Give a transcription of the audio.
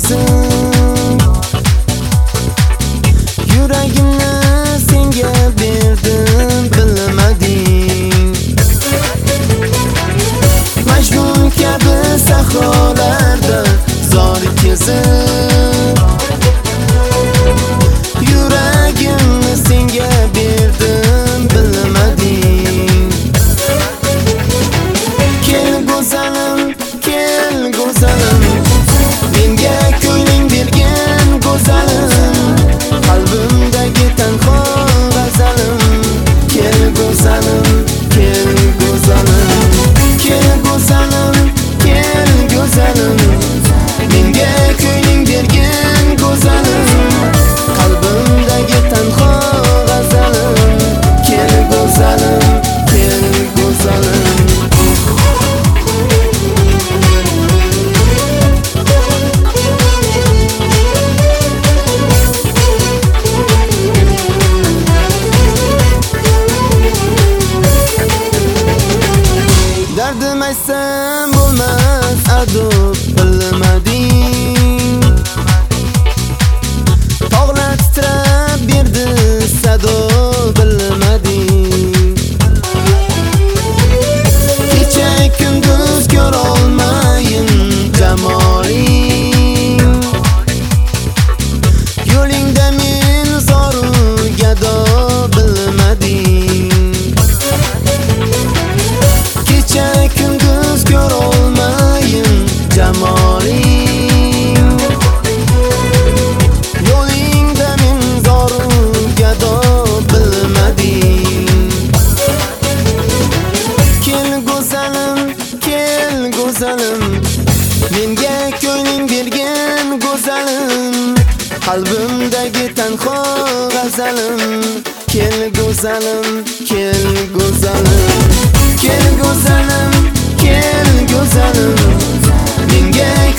ko'zim. Yuragimni senga berdim, bilmading. Majnun kabi sahrolarda zor kezib, yuragimni senga berdim, bilmading. Kel go'zalim, kel go'zalim, menga ko'ngling bergan go'zalim, qalbimdagi tanho g'azalim. Kel go'zalim, kel go'zalim, kel go'zalim, kel go'zalim, menga ko'ngling bergan go'zalim, qalbimdagi tanho g'azalim. Kel go'zalim, kel go'zalim. Dardim aytsam bo'lmas adob, bilmading. Tog'lar titrab berdi sado, bilmading. Kecha kunduz ko'rolmayin jamoling, yo'lingda men zoru gado, bilmading. Kecha kunduz ko'rolmayin jamoling, yo'lingda men zoru gado, bilmading. Kel go'zalim, kel go'zalim, menga ko'ngling bergan go'zalim, qalbimdagi tanho g'azalim. Kel go'zalim, kel go'zalim, kel go'zalim, kel go'zalim, menga